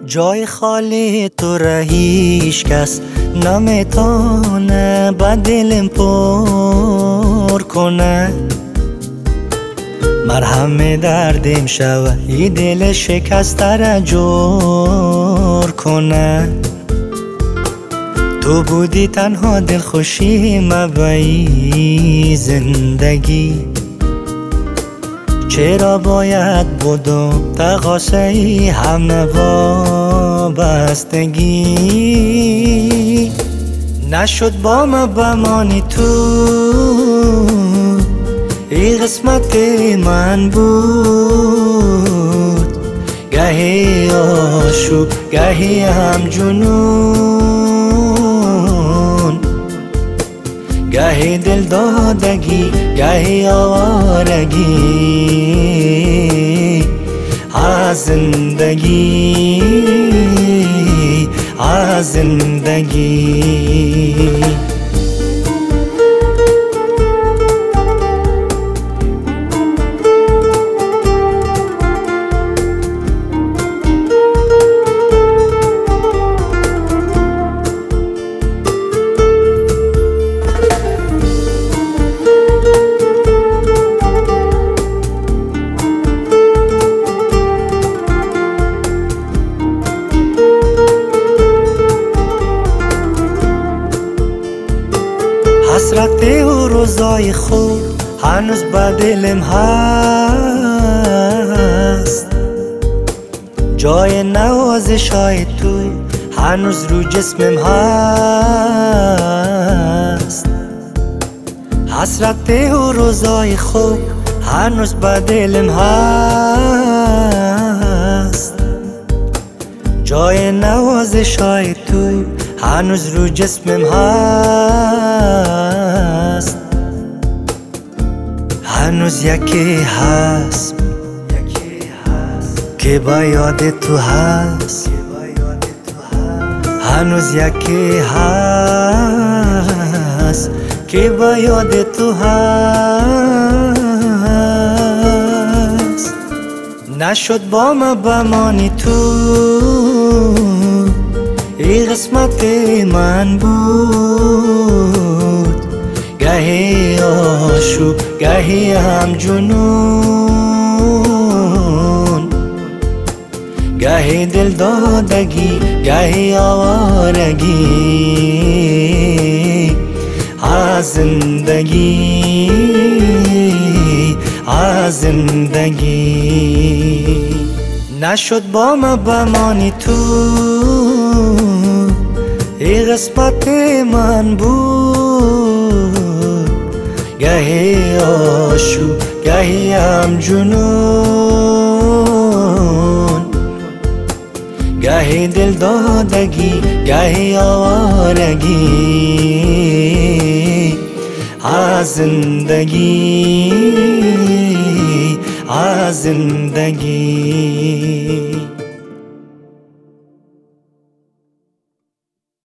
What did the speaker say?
جای خالی تو را هیچ کس نمیتونه با دلم پر کنه. مرهم دردم شوه ای دل شکسته را جور کنه. تو بودی تنها دلخوشی مبایی زندگی، چرا باید بودم تقاصه ای همه وابستگی؟ نشد با ما بمانی تو، ای قسمت من بود. گهی آشوب گهی هم جنون، گهی دل دادگی گهی آوارگی. از زندگی از زندگی حسرت و روزای خوب هنوز با دلم هست، جای نوازش های تو هنوز رو جسمم هست. حسرت و روزای خوب هنوز با دلم هست، جای نوازش های تو هنوز رو جسمم هست. هنوز یکی هست که با یاد تو هست، هنوز یکی هست که با یاد تو هست. نشد با ما بمانی تو، ای قسمت من بود. گهی آشوب گهی هم جنون، گهی دل دادگی گهی آوارگی. از زندگی از زندگی نشد با ما بمانی تو، ای قسمت من بود. گهی آشوب گهی هم جنون، گهی دل دادگی گهی آوارگی. از زندگی از زندگی